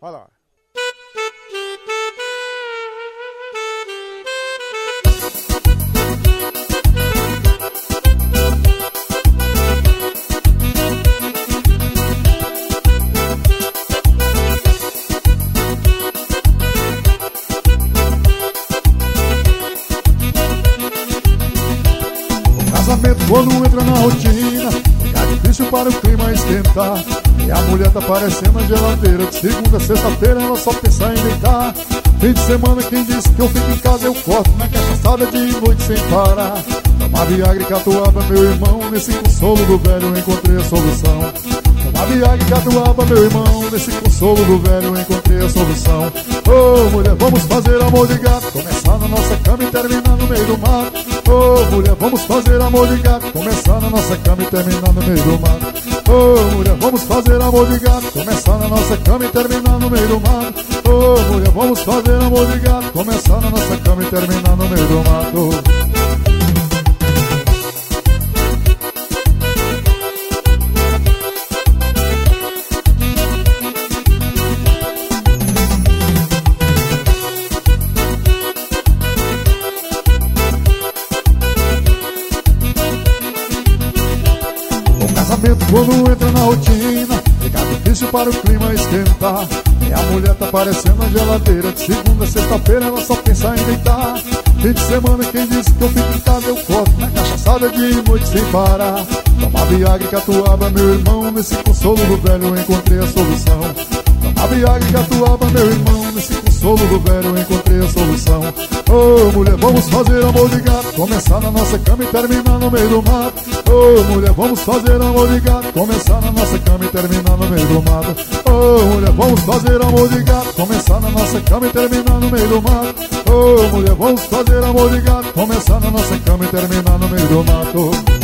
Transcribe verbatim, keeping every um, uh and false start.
Vai lá. Casamento quando entra na rotina, fica difícil para o clima esquentar. E a mulher tá parecendo a geladeira, de segunda a sexta-feira ela só pensa em deitar. Fim de semana quem disse que eu fico em casa eu corto na cachaçada de noite sem parar. Tomar Viagra e catuaba, meu irmão, nesse consolo do velho eu encontrei a solução. Tomar Viagra e catuaba, meu irmão, nesse consolo do velho eu encontrei a solução. Ô oh, mulher, vamos fazer amor de gato, começar na nossa cama e terminar no meio do mato. Ô oh, mulher, vamos fazer amor de gato, começar na nossa cama e terminar no meio do mato. Ô oh, mulher, vamos fazer amor de gato, começar na nossa cama e terminar no meio do mato. Ô oh, mulher, vamos fazer amor de gato, começar na nossa cama e terminar no meio do mato. Quando entra na rotina, fica difícil para o clima esquentar. E a mulher tá parecendo a geladeira, de segunda a sexta-feira ela só pensa em deitar. Fim de semana quem disse que eu fico em casa eu corto na cachaçada de noite sem parar. Tomar Viagra e catuaba, meu irmão, nesse consolo do velho eu encontrei a solução. Tomar Viagra e catuaba, meu irmão, nesse consolo do velho eu encontrei a solução. Ô oh, mulher, vamos fazer amor de gato, começar na nossa cama e terminar no meio do mato. Ô oh, mulher, vamos fazer amor de gato, começar na nossa cama e terminar no meio do mato. Ô oh, mulher, vamos fazer amor de gato, começar na nossa cama e terminar no meio do mato. Ô oh, mulher, vamos fazer amor de gato, começar na nossa cama e terminar no meio do mato.